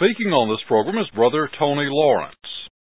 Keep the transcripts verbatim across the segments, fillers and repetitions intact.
Speaking on this program is Brother Tony Lawrence.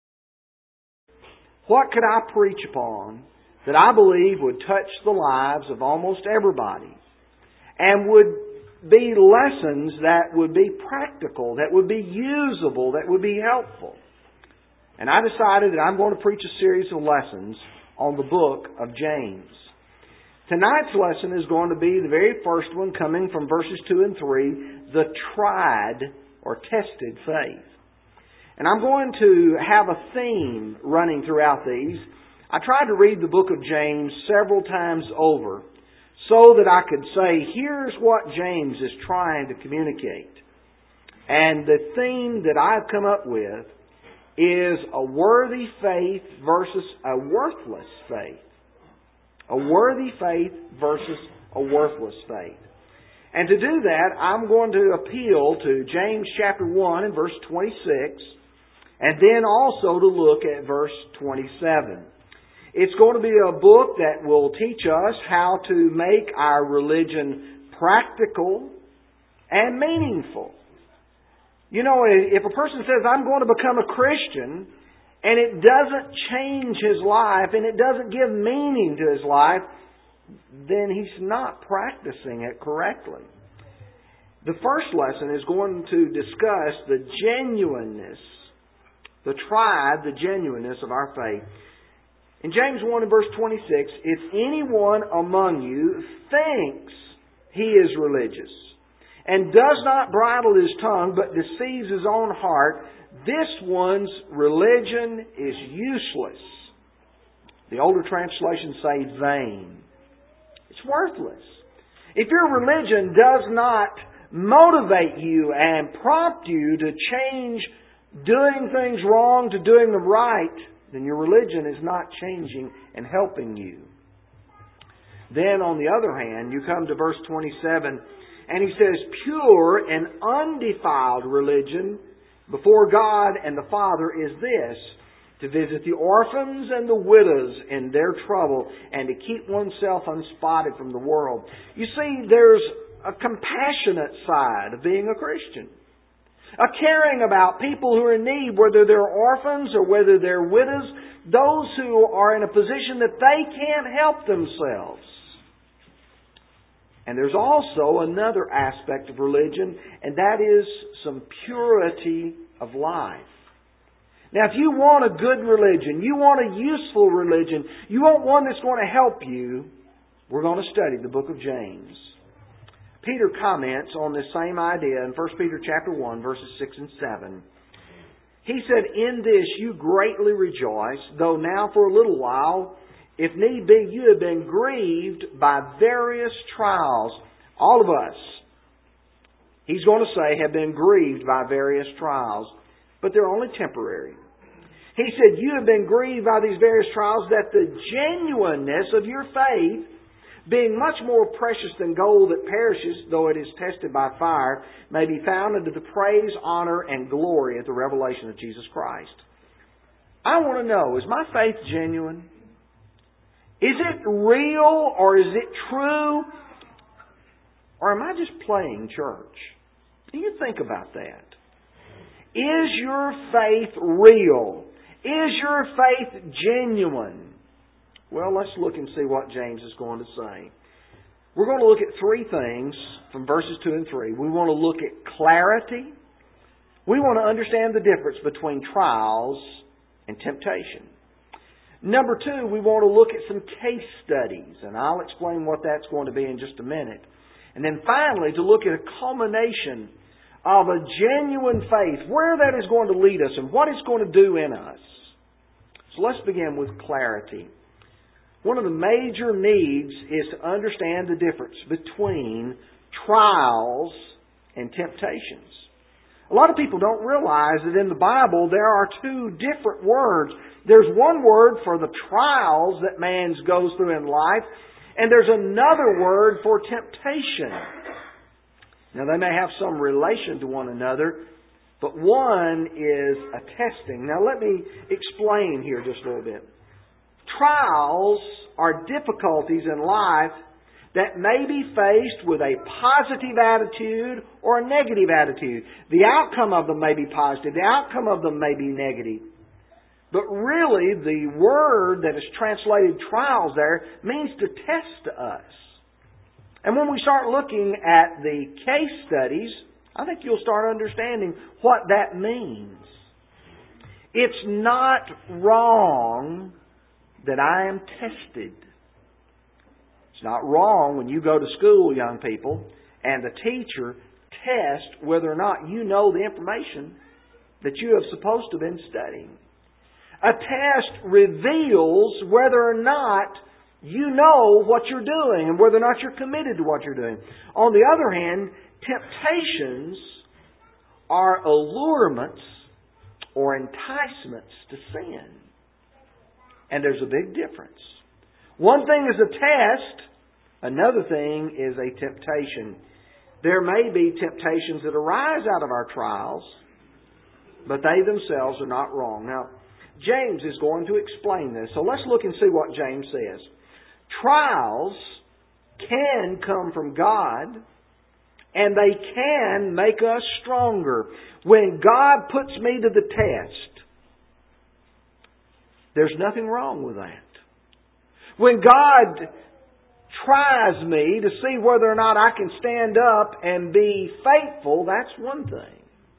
What could I preach upon that I believe would touch the lives of almost everybody and would be lessons that would be practical, that would be usable, that would be helpful? And I decided that I'm going to preach a series of lessons on the book of James. Tonight's lesson is going to be the very first one, coming from verses two and three, the tried or tested faith. And I'm going to have a theme running throughout these. I tried to read the book of James several times over so that I could say, here's what James is trying to communicate. And the theme that I've come up with is a worthy faith versus a worthless faith. A worthy faith versus a worthless faith. And to do that, I'm going to appeal to James chapter one and verse twenty-six, and then also to look at verse twenty-seven. It's going to be a book that will teach us how to make our religion practical and meaningful. You know, if a person says, I'm going to become a Christian, and it doesn't change his life, and it doesn't give meaning to his life, then he's not practicing it correctly. The first lesson is going to discuss the genuineness, the tried, the genuineness of our faith. In James one and verse twenty-six, if anyone among you thinks he is religious and does not bridle his tongue but deceives his own heart, this one's religion is useless. The older translations say vain. It's worthless. If your religion does not motivate you and prompt you to change doing things wrong to doing them right, then your religion is not changing and helping you. Then, on the other hand, you come to verse twenty-seven, and he says, pure and undefiled religion before God and the Father is this, to visit the orphans and the widows in their trouble, and to keep oneself unspotted from the world. You see, there's a compassionate side of being a Christian. A caring about people who are in need, whether they're orphans or whether they're widows, those who are in a position that they can't help themselves. And there's also another aspect of religion, and that is some purity of life. Now, if you want a good religion, you want a useful religion, you want one that's going to help you, we're going to study the book of James. Peter comments on this same idea in First Peter chapter one, verses six and seven. He said, in this you greatly rejoice, though now for a little while, if need be, you have been grieved by various trials. All of us, he's going to say, have been grieved by various trials, but they're only temporary. He said, you have been grieved by these various trials, that the genuineness of your faith, being much more precious than gold that perishes, though it is tested by fire, may be found unto the praise, honor, and glory at the revelation of Jesus Christ. I want to know, is my faith genuine? Is it real, or is it true? Or am I just playing church? Do you think about that? Is your faith real? Is your faith genuine? Well, let's look and see what James is going to say. We're going to look at three things from verses two and three. We want to look at clarity. We want to understand the difference between trials and temptation. Number two, we want to look at some case studies, and I'll explain what that's going to be in just a minute. And then finally, to look at a culmination of a genuine faith, where that is going to lead us and what it's going to do in us. So let's begin with clarity. One of the major needs is to understand the difference between trials and temptations. A lot of people don't realize that in the Bible there are two different words. There's one word for the trials that man goes through in life, and there's another word for temptation. Now, they may have some relation to one another, but one is a testing. Now, let me explain here just a little bit. Trials are difficulties in life that may be faced with a positive attitude or a negative attitude. The outcome of them may be positive. The outcome of them may be negative. But really, the word that is translated trials there means to test us. And when we start looking at the case studies, I think you'll start understanding what that means. It's not wrong that I am tested. It's not wrong when you go to school, young people, and the teacher tests whether or not you know the information that you have supposed to have been studying. A test reveals whether or not you know what you're doing and whether or not you're committed to what you're doing. On the other hand, temptations are allurements or enticements to sin. And there's a big difference. One thing is a test, another thing is a temptation. There may be temptations that arise out of our trials, but they themselves are not wrong. Now, James is going to explain this. So let's look and see what James says. Trials can come from God, and they can make us stronger. When God puts me to the test, there's nothing wrong with that. When God tries me to see whether or not I can stand up and be faithful, that's one thing.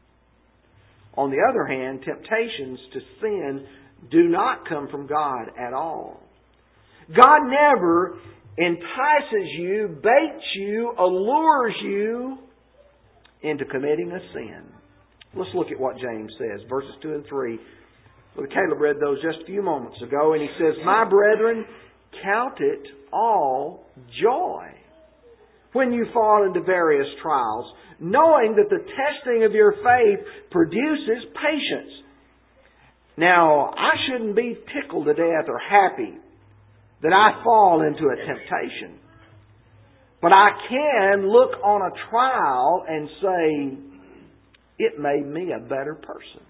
On the other hand, temptations to sin do not come from God at all. God never entices you, baits you, allures you into committing a sin. Let's look at what James says, verses two and three. Well, Caleb read those just a few moments ago, and he says, "My brethren, count it all joy when you fall into various trials, knowing that the testing of your faith produces patience." Now, I shouldn't be tickled to death or happy that I fall into a temptation. But I can look on a trial and say, it made me a better person.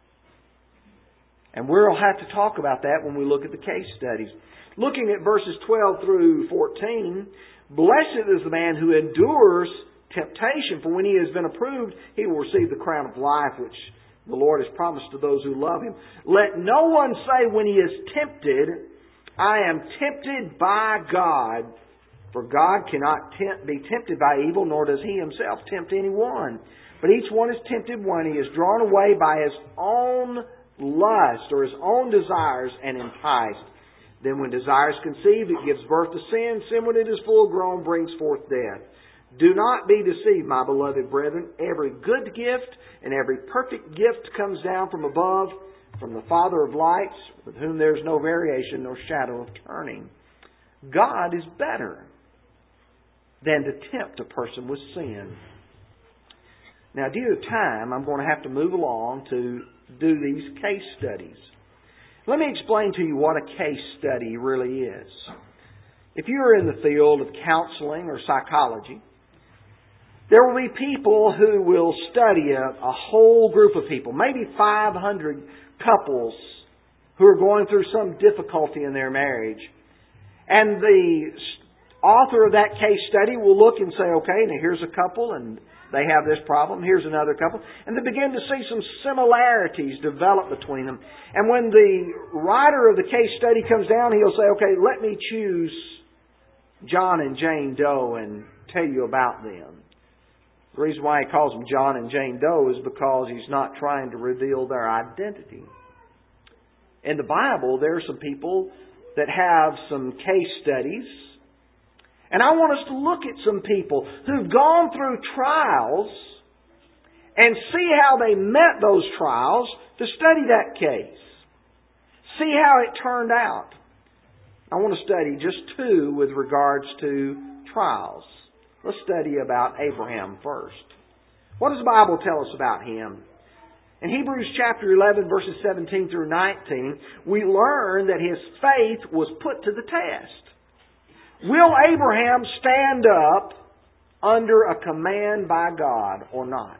And we'll have to talk about that when we look at the case studies. Looking at verses twelve through fourteen, "Blessed is the man who endures temptation, for when he has been approved, he will receive the crown of life which the Lord has promised to those who love Him. Let no one say when he is tempted, I am tempted by God. For God cannot tempt, be tempted by evil, nor does He Himself tempt anyone. But each one is tempted when he is drawn away by his own lust or his own desires and enticed. Then when desire is conceived, it gives birth to sin. Sin, when it is full grown, brings forth death. Do not be deceived, my beloved brethren. Every good gift and every perfect gift comes down from above, from the Father of lights, with whom there is no variation nor shadow of turning. God is better than to tempt a person with sin." Now, due to time, I'm going to have to move along to do these case studies. Let me explain to you what a case study really is. If you're in the field of counseling or psychology, there will be people who will study a, a whole group of people, maybe five hundred couples who are going through some difficulty in their marriage. And the author of that case study will look and say, okay, now here's a couple and they have this problem. Here's another couple. And they begin to see some similarities develop between them. And when the writer of the case study comes down, he'll say, okay, let me choose John and Jane Doe and tell you about them. The reason why he calls them John and Jane Doe is because he's not trying to reveal their identity. In the Bible, there are some people that have some case studies. And I want us to look at some people who've gone through trials and see how they met those trials to study that case. See how it turned out. I want to study just two with regards to trials. Let's study about Abraham first. What does the Bible tell us about him? In Hebrews chapter eleven, verses seventeen through nineteen, we learn that his faith was put to the test. Will Abraham stand up under a command by God or not?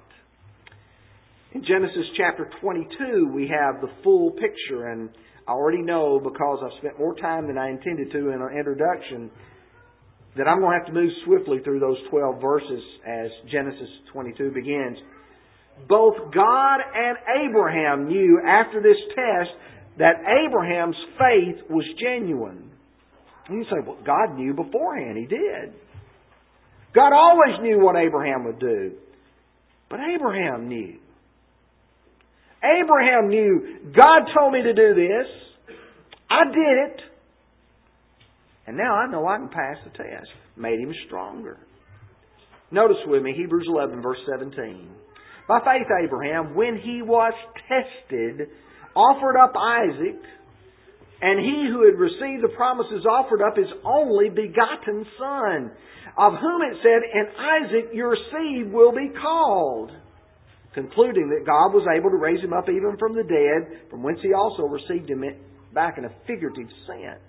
In Genesis chapter twenty-two, we have the full picture, and I already know because I've spent more time than I intended to in our introduction that I'm going to have to move swiftly through those twelve verses as Genesis twenty-two begins. Both God and Abraham knew after this test that Abraham's faith was genuine. And you say, well, God knew beforehand. He did. God always knew what Abraham would do. But Abraham knew. Abraham knew, God told me to do this. I did it. And now I know I can pass the test. Made him stronger. Notice with me Hebrews eleven verse seventeen. By faith Abraham, when he was tested, offered up Isaac, and he who had received the promises offered up his only begotten son, of whom it said, "In Isaac your seed will be called," concluding that God was able to raise him up even from the dead, from whence he also received him back in a figurative sense.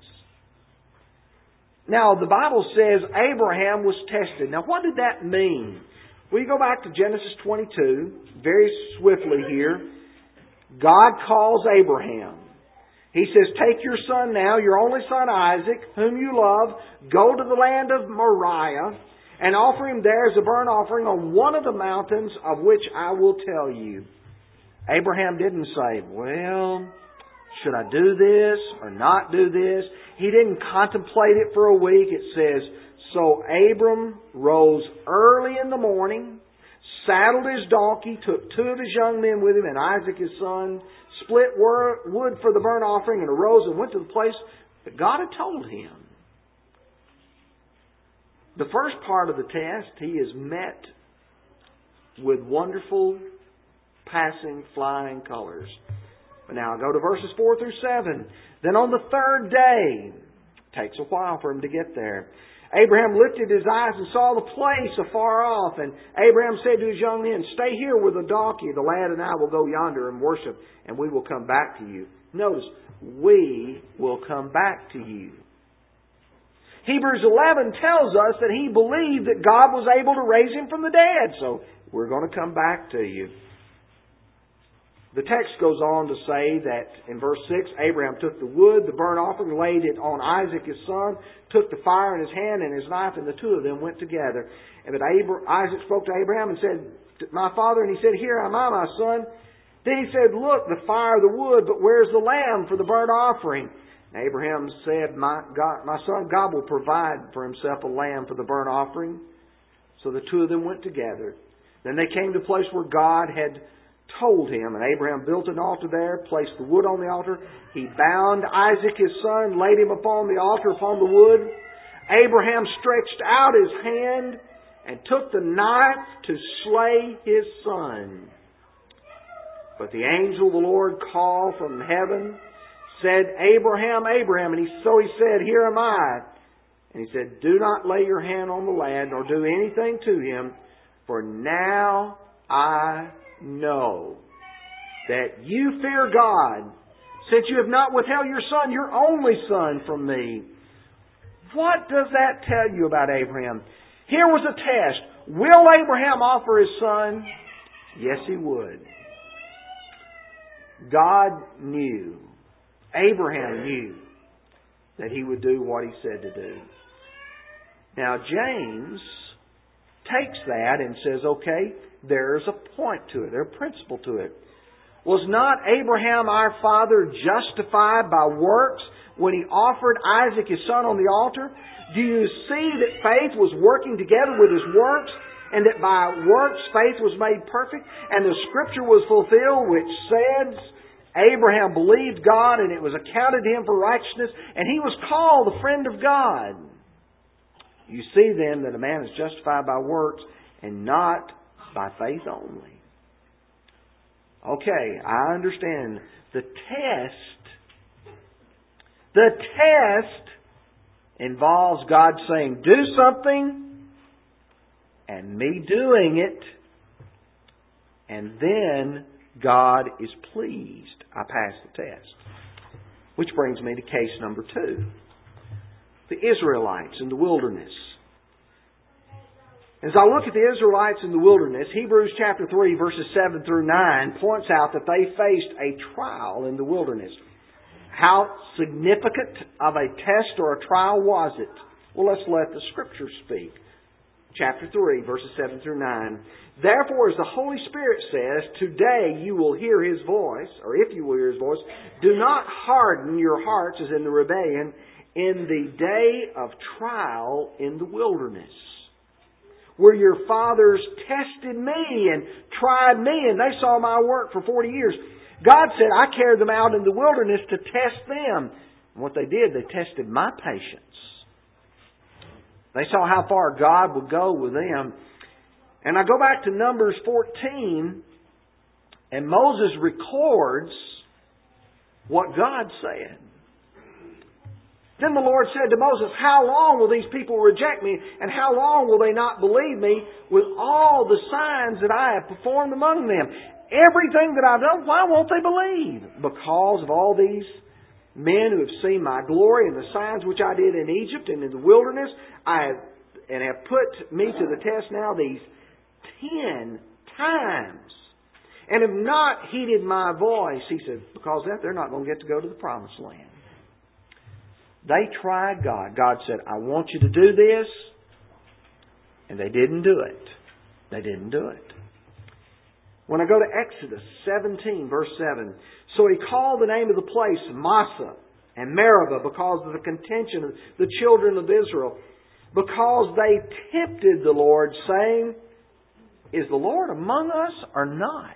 Now, the Bible says Abraham was tested. Now, what did that mean? We go back to Genesis twenty-two, very swiftly here. God calls Abraham. He says, "Take your son now, your only son Isaac, whom you love, go to the land of Moriah, and offer him there as a burnt offering on one of the mountains of which I will tell you." Abraham didn't say, well, should I do this or not do this? He didn't contemplate it for a week. It says, so Abram rose early in the morning, saddled his donkey, took two of his young men with him and Isaac his son, split wood for the burnt offering, and arose and went to the place that God had told him. The first part of the test, he is met with wonderful, passing, flying colors. But now I go to verses four through seven. Then on the third day, it takes a while for him to get there, Abraham lifted his eyes and saw the place afar off. And Abraham said to his young men, "Stay here with the donkey. The lad and I will go yonder and worship, and we will come back to you." Notice, we will come back to you. Hebrews eleven tells us that he believed that God was able to raise him from the dead. So, we're going to come back to you. The text goes on to say that in verse six, Abraham took the wood, the burnt offering, laid it on Isaac his son, took the fire in his hand and his knife, and the two of them went together. And but Isaac spoke to Abraham and said, "My father," and he said, "Here am I, my son." Then he said, "Look, the fire, the wood, but where's the lamb for the burnt offering?" And Abraham said, my, God, my son, God will provide for himself a lamb for the burnt offering." So the two of them went together. Then they came to the place where God had told him, and Abraham built an altar there, placed the wood on the altar. He bound Isaac his son, laid him upon the altar upon the wood. Abraham stretched out his hand and took the knife to slay his son. But the angel of the Lord called from heaven, said, "Abraham, Abraham." And he, so he said, "Here am I." And he said, "Do not lay your hand on the lad, nor do anything to him, for now I know that you fear God, since you have not withheld your son, your only son, from me." What does that tell you about Abraham? Here was a test. Will Abraham offer his son? Yes, he would. God knew. Abraham knew that he would do what he said to do. Now, James takes that and says, okay, there's a point to it. There's a principle to it. Was not Abraham our father justified by works when he offered Isaac his son on the altar? Do you see that faith was working together with his works, and that by works faith was made perfect? And the scripture was fulfilled which says, Abraham believed God, and it was accounted to him for righteousness, and he was called the friend of God. You see then that a man is justified by works and not by faith only. Okay, I understand. The test, the test involves God saying, "Do something," and me doing it, and then God is pleased. I passed the test. Which brings me to case number two. The Israelites in the wilderness. As I look at the Israelites in the wilderness, Hebrews chapter three, verses seven through nine points out that they faced a trial in the wilderness. How significant of a test or a trial was it? Well, let's let the Scripture speak. Chapter three, verses seven through nine. Therefore, as the Holy Spirit says, today you will hear His voice, or if you will hear His voice, do not harden your hearts as in the rebellion in the day of trial in the wilderness, where your fathers tested me and tried me, and they saw my work for forty years. God said, I carried them out in the wilderness to test them. And what they did, they tested my patience. They saw how far God would go with them. And I go back to Numbers fourteen, and Moses records what God said. Then the Lord said to Moses, how long will these people reject me, and how long will they not believe me with all the signs that I have performed among them? Everything that I've done, why won't they believe? Because of all these men who have seen my glory and the signs which I did in Egypt and in the wilderness, I have, and have put me to the test now these ten times, and have not heeded my voice. He said, because of that, they're not going to get to go to the promised land. They tried God. God said, I want you to do this. And they didn't do it. They didn't do it. When I go to Exodus seventeen, verse seven, so he called the name of the place Massah and Meribah because of the contention of the children of Israel, because they tempted the Lord, saying, is the Lord among us or not?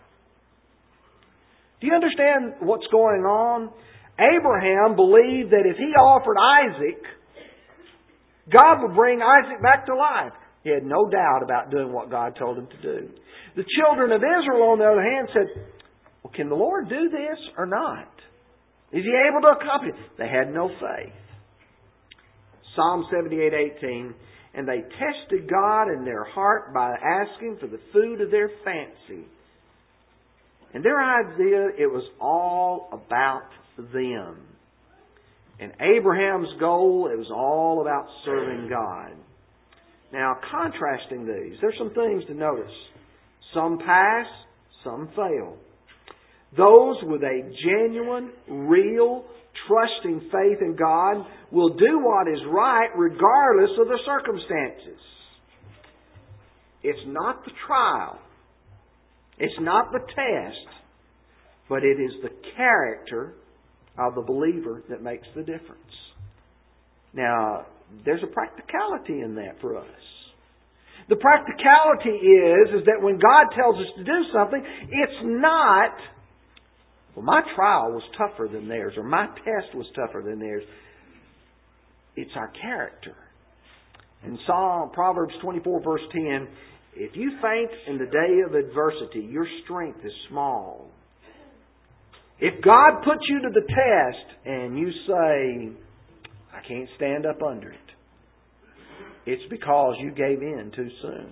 Do you understand what's going on? Abraham believed that if he offered Isaac, God would bring Isaac back to life. He had no doubt about doing what God told him to do. The children of Israel, on the other hand, said, well, can the Lord do this or not? Is He able to accomplish it? They had no faith. Psalm seventy-eight eighteen, and they tested God in their heart by asking for the food of their fancy. And their idea, it was all about them. And Abraham's goal, it was all about serving God. Now, contrasting these, there's some things to notice. Some pass, some fail. Those with a genuine, real, trusting faith in God will do what is right regardless of the circumstances. It's not the trial. It's not the test. But it is the character of the believer that makes the difference. Now, there's a practicality in that for us. The practicality is, is that when God tells us to do something, it's not, well, my trial was tougher than theirs, or my test was tougher than theirs. It's our character. In Psalm, Proverbs twenty-four, verse ten, if you faint in the day of adversity, your strength is small. If God puts you to the test and you say, I can't stand up under it, it's because you gave in too soon.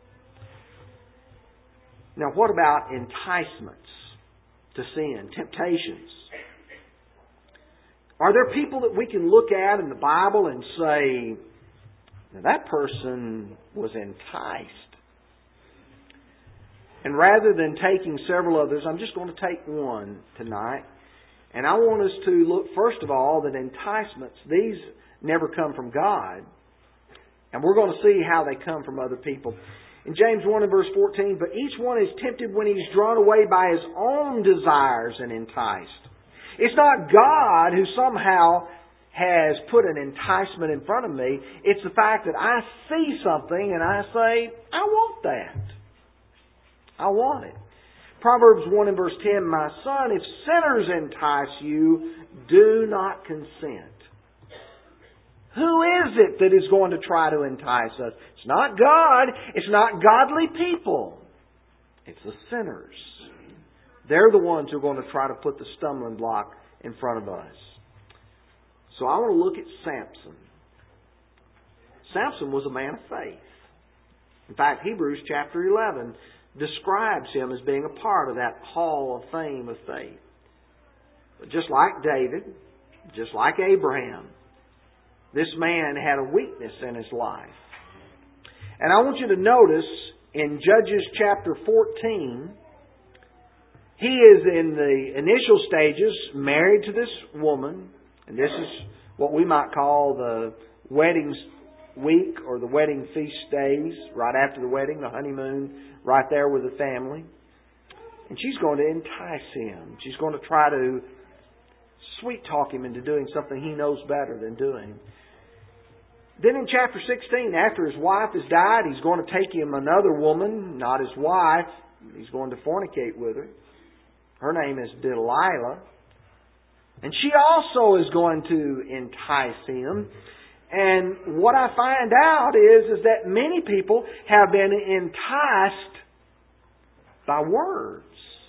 Now, what about enticements to sin, temptations? Are there people that we can look at in the Bible and say, now that person was enticed? And rather than taking several others, I'm just going to take one tonight. And I want us to look, first of all, that enticements, these never come from God. And we're going to see how they come from other people. In James one and verse fourteen, but each one is tempted when he's drawn away by his own desires and enticed. It's not God who somehow has put an enticement in front of me. It's the fact that I see something and I say, I want that. I want it. Proverbs one and verse ten, my son, if sinners entice you, do not consent. Who is it that is going to try to entice us? It's not God. It's not godly people. It's the sinners. They're the ones who are going to try to put the stumbling block in front of us. So I want to look at Samson. Samson was a man of faith. In fact, Hebrews chapter eleven describes him as being a part of that hall of fame of faith. But just like David, just like Abraham, this man had a weakness in his life. And I want you to notice in Judges chapter fourteen, he is in the initial stages married to this woman. And this is what we might call the wedding week or the wedding feast days, right after the wedding, the honeymoon, right there with the family. And she's going to entice him. She's going to try to sweet talk him into doing something he knows better than doing. Then in chapter sixteen, after his wife has died, he's going to take him another woman, not his wife. He's going to fornicate with her. Her name is Delilah. And she also is going to entice him. And what I find out is, is that many people have been enticed by words.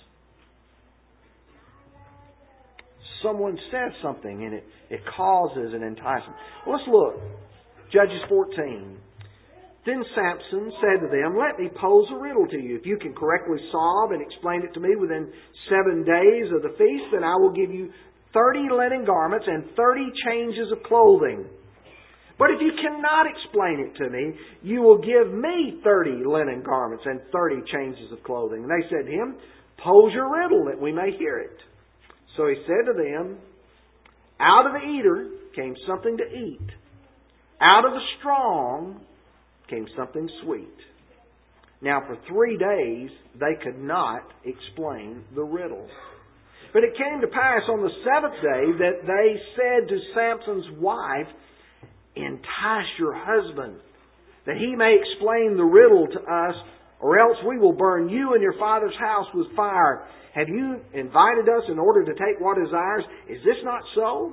Someone says something and it, it causes an enticement. Well, let's look. Judges fourteen. Then Samson said to them, "Let me pose a riddle to you. If you can correctly solve and explain it to me within seven days of the feast, then I will give you thirty linen garments and thirty changes of clothing. But if you cannot explain it to me, you will give me thirty linen garments and thirty changes of clothing." And they said to him, "Pose your riddle that we may hear it." So he said to them, "Out of the eater came something to eat. Out of the strong came something sweet." Now for three days they could not explain the riddle. But it came to pass on the seventh day that they said to Samson's wife, "Entice your husband, that he may explain the riddle to us, or else we will burn you and your father's house with fire. Have you invited us in order to take what is ours? Is this not so?"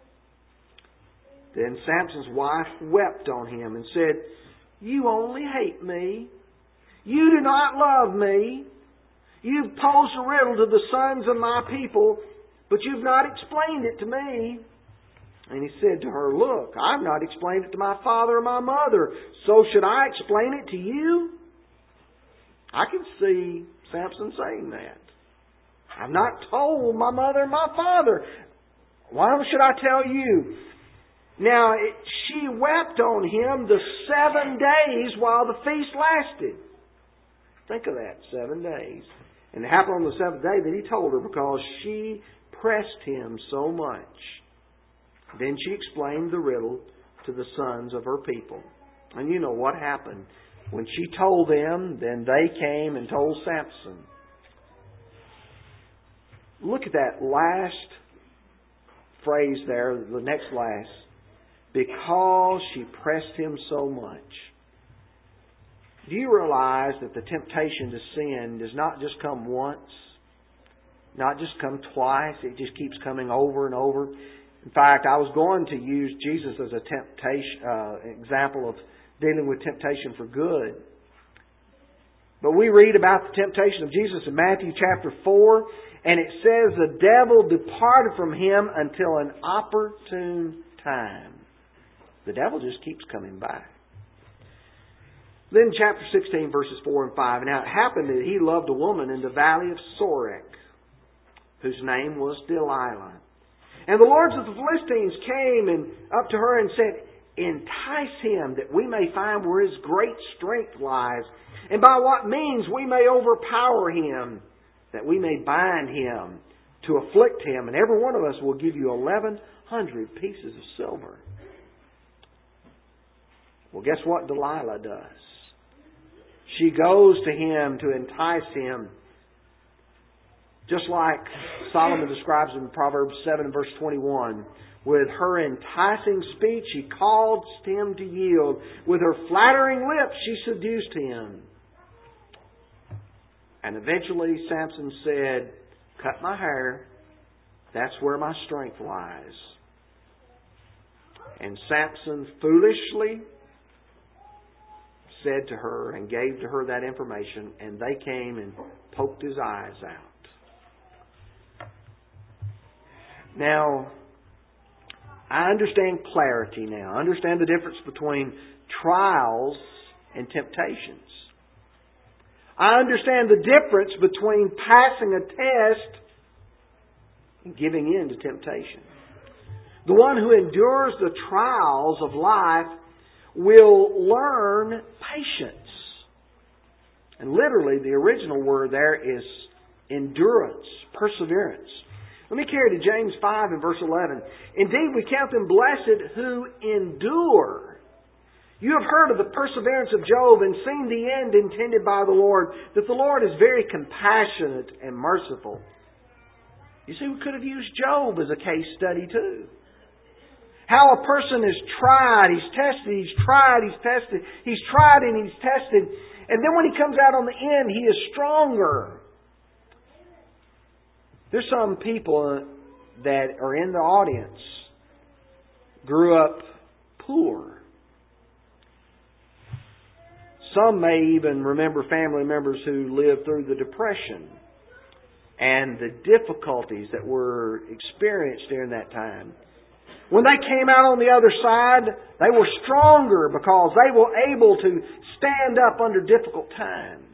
Then Samson's wife wept on him and said, "You only hate me. You do not love me. You've posed a riddle to the sons of my people, but you've not explained it to me." And he said to her, "Look, I've not explained it to my father or my mother, so should I explain it to you?" I can see Samson saying that. "I've not told my mother and my father. Why should I tell you?" Now, it, she wept on him the seven days while the feast lasted. Think of that, seven days. And it happened on the seventh day that he told her, because she pressed him so much. Then she explained the riddle to the sons of her people. And you know what happened. When she told them, then they came and told Samson. Look at that last phrase there, the next last. Because she pressed him so much. Do you realize that the temptation to sin does not just come once, not just come twice, it just keeps coming over and over? In fact, I was going to use Jesus as a temptation uh, example of dealing with temptation for good. But we read about the temptation of Jesus in Matthew chapter four, and it says the devil departed from him until an opportune time. The devil just keeps coming back. Then chapter sixteen, verses four and five. "Now it happened that he loved a woman in the valley of Sorek, whose name was Delilah. And the lords of the Philistines came and up to her and said, 'Entice him, that we may find where his great strength lies, and by what means we may overpower him, that we may bind him to afflict him, and every one of us will give you eleven hundred pieces of silver.' Well, guess what Delilah does? She goes to him to entice him. Just like Solomon describes in Proverbs seven and verse twenty-one. With her enticing speech, she caused him to yield. With her flattering lips, she seduced him. And eventually Samson said, "Cut my hair. That's where my strength lies." And Samson foolishly said to her and gave to her that information, and they came and poked his eyes out. Now, I understand clarity now. I understand the difference between trials and temptations. I understand the difference between passing a test and giving in to temptation. The one who endures the trials of life will learn patience. And literally, the original word there is endurance, perseverance. Let me carry to James five and verse eleven. Indeed, we count them blessed who endure. You have heard of the perseverance of Job and seen the end intended by the Lord, that the Lord is very compassionate and merciful. You see, we could have used Job as a case study too. How a person is tried, he's tested, he's tried, he's tested, he's tried and he's tested. And then when he comes out on the end, he is stronger. There's some people that are in the audience, grew up poor. Some may even remember family members who lived through the Depression and the difficulties that were experienced during that time. When they came out on the other side, they were stronger because they were able to stand up under difficult times.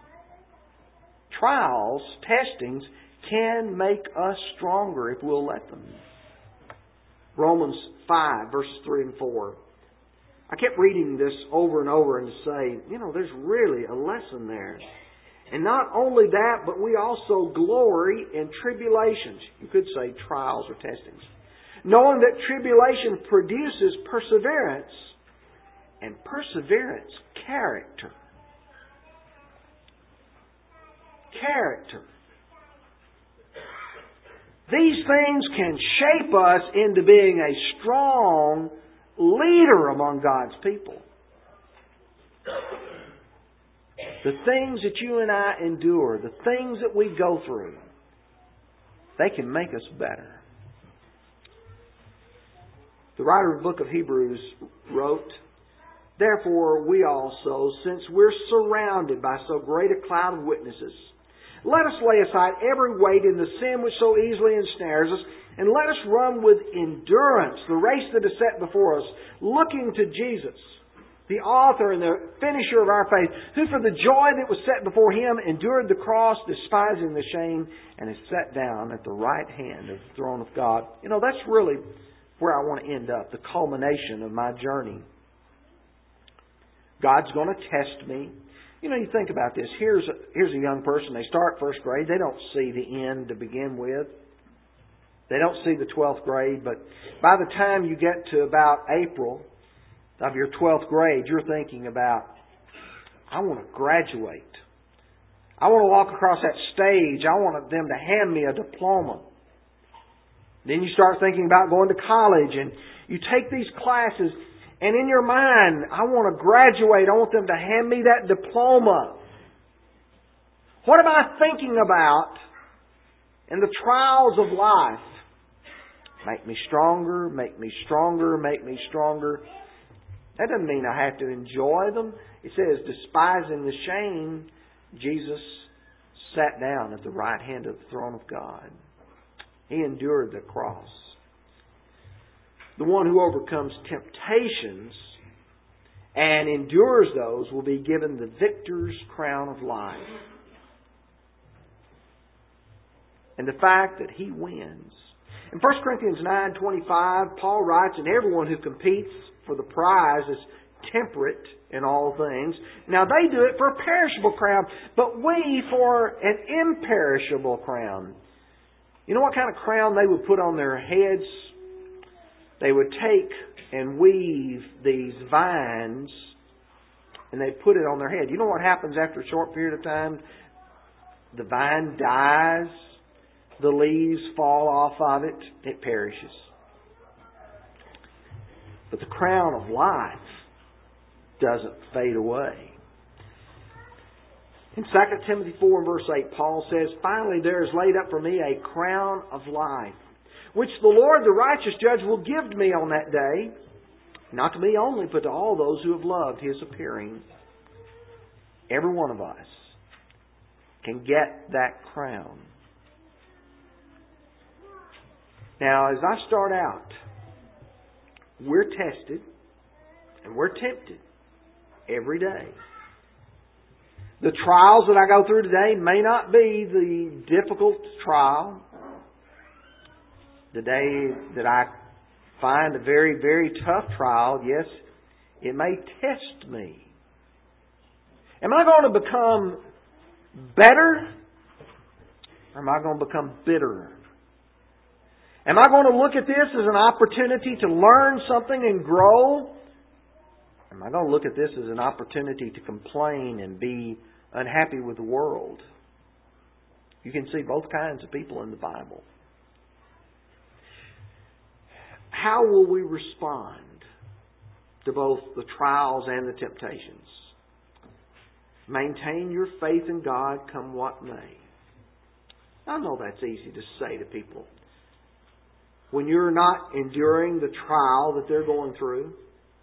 Trials, testings, can make us stronger if we'll let them. Romans five, verses three and four. I kept reading this over and over and say, you know, there's really a lesson there. And not only that, but we also glory in tribulations. You could say trials or testings. Knowing that tribulation produces perseverance, and perseverance, character. Character. These things can shape us into being a strong leader among God's people. The things that you and I endure, the things that we go through, they can make us better. The writer of the book of Hebrews wrote, Therefore we also, since we're surrounded by so great a cloud of witnesses, let us lay aside every weight and the sin which so easily ensnares us, and let us run with endurance the race that is set before us, looking to Jesus, the author and the finisher of our faith, who for the joy that was set before Him endured the cross, despising the shame, and is set down at the right hand of the throne of God. You know, that's really where I want to end up, the culmination of my journey. God's going to test me. You know, you think about this. Here's a, here's a young person. They start first grade. They don't see the end to begin with. They don't see the twelfth grade. But by the time you get to about April of your twelfth grade, you're thinking about, I want to graduate. I want to walk across that stage. I want them to hand me a diploma. Then you start thinking about going to college, and you take these classes, and in your mind, I want to graduate. I want them to hand me that diploma. What am I thinking about in the trials of life? Make me stronger, make me stronger, make me stronger. That doesn't mean I have to enjoy them. It says, despising the shame, Jesus sat down at the right hand of the throne of God. He endured the cross. The one who overcomes temptations and endures those will be given the victor's crown of life. And the fact that he wins. In First Corinthians nine twenty-five, Paul writes, and everyone who competes for the prize is temperate in all things. Now they do it for a perishable crown, but we for an imperishable crown. You know what kind of crown they would put on their heads? They would take and weave these vines and they'd put it on their head. You know what happens after a short period of time? The vine dies. The leaves fall off of it. It perishes. But the crown of life doesn't fade away. In Second Timothy four and verse eight, Paul says, Finally there is laid up for me a crown of life, which the Lord, the righteous judge, will give to me on that day, not to me only, but to all those who have loved His appearing. Every one of us can get that crown. Now, as I start out, we're tested and we're tempted every day. The trials that I go through today may not be the difficult trial. The day that I find a very, very tough trial, yes, it may test me. Am I going to become better? Or am I going to become bitter? Am I going to look at this as an opportunity to learn something and grow? Am I going to look at this as an opportunity to complain and be unhappy with the world? You can see both kinds of people in the Bible. How will we respond to both the trials and the temptations? Maintain your faith in God come what may. I know that's easy to say to people when you're not enduring the trial that they're going through.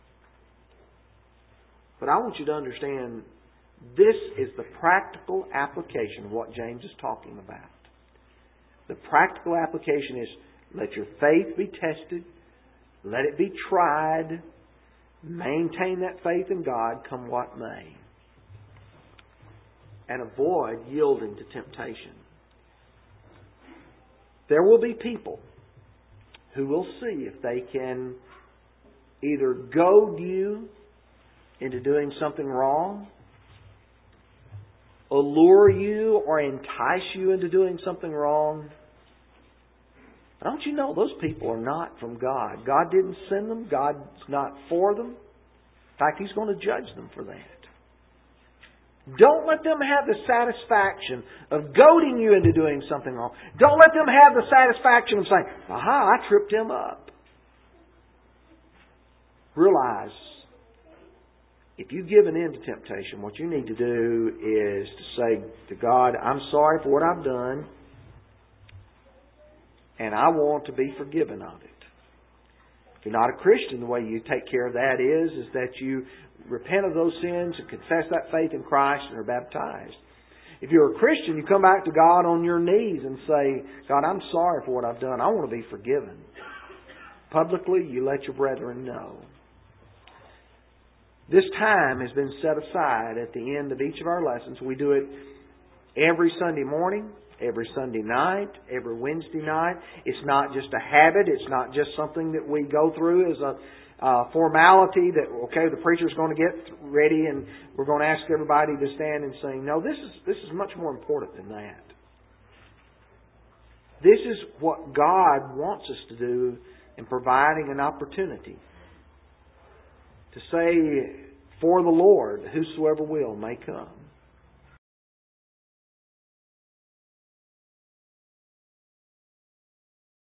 But I want you to understand this is the practical application of what James is talking about. The practical application is let your faith be tested, let it be tried, maintain that faith in God come what may, and avoid yielding to temptation. There will be people who will see if they can either goad you into doing something wrong, allure you or entice you into doing something wrong. Don't you know those people are not from God? God didn't send them. God's not for them. In fact, He's going to judge them for that. Don't let them have the satisfaction of goading you into doing something wrong. Don't let them have the satisfaction of saying, aha, I tripped him up. Realize, if you've given in to temptation, what you need to do is to say to God, I'm sorry for what I've done, and I want to be forgiven of it. If you're not a Christian, the way you take care of that is, is that you repent of those sins and confess that faith in Christ and are baptized. If you're a Christian, you come back to God on your knees and say, God, I'm sorry for what I've done. I want to be forgiven. Publicly, you let your brethren know. This time has been set aside at the end of each of our lessons. We do it every Sunday morning, every Sunday night, every Wednesday night. It's not just a habit. It's not just something that we go through as a uh, formality that, okay, the preacher's going to get ready and we're going to ask everybody to stand and sing. No, this is, this is much more important than that. This is what God wants us to do in providing an opportunity to say, for the Lord, whosoever will may come.